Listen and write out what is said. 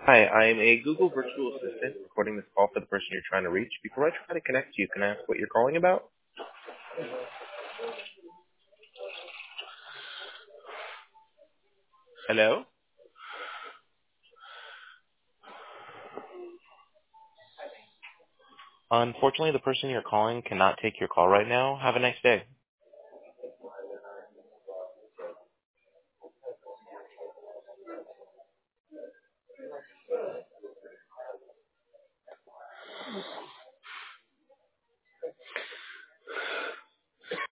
Hi, I'm a Google virtual assistant recording this call for the person you're trying to reach. Before I try to connect you, can I ask what you're calling about? Hello? Unfortunately, the person you're calling cannot take your call right now. Have a nice day.